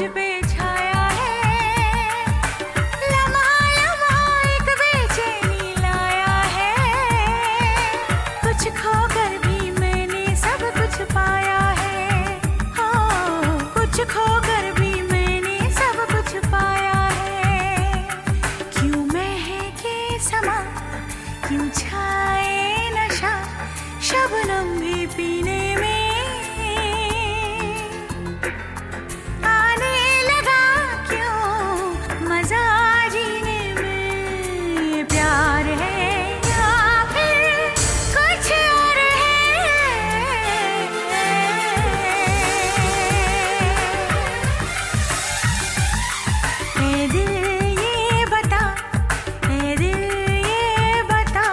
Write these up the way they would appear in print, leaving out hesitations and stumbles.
मुझ पे छाया है, लम्हा लम्हा एक बेचैनी लाया है। कुछ खोकर भी मैंने सब कुछ पाया है, हाँ कुछ खोकर भी मैंने सब कुछ पाया है। क्यों महके समा, क्यों छाए नशा, शबनम भी पीने में आने लगा। क्यों मजा जीने में, ये प्यार है या फिर कुछ और है। ए दिल ये बता, ए दिल ये बता।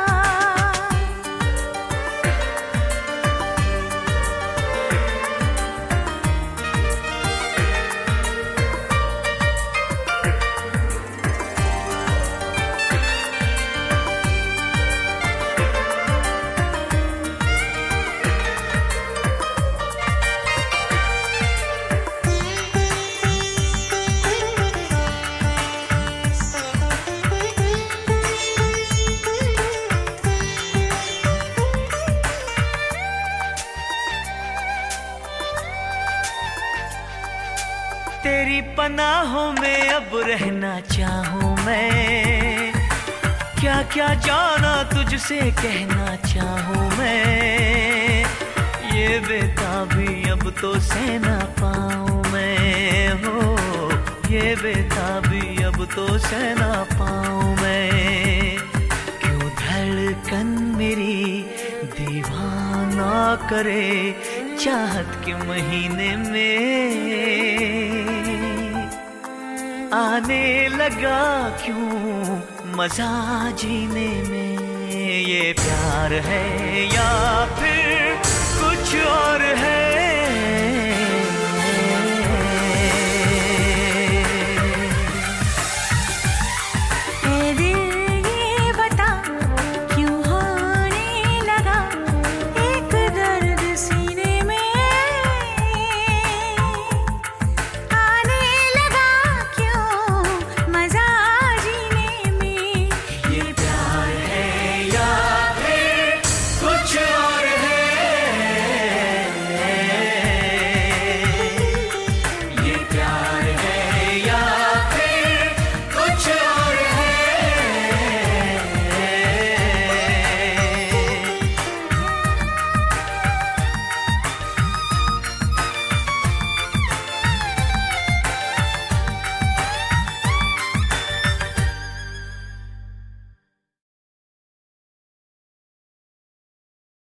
तेरी पनाहों में अब रहना चाहूं मैं, क्या क्या जाना तुझसे कहना चाहूं मैं। ये बेताबी अब तो सह ना पाऊं मैं, हो ये बेताबी अब तो सह ना पाऊं मैं। क्यों धड़कन मेरी दीवाना करे चाहत के महीने में आने लगा। क्यों मजा जीने में, ये प्यार है या फिर कुछ और है।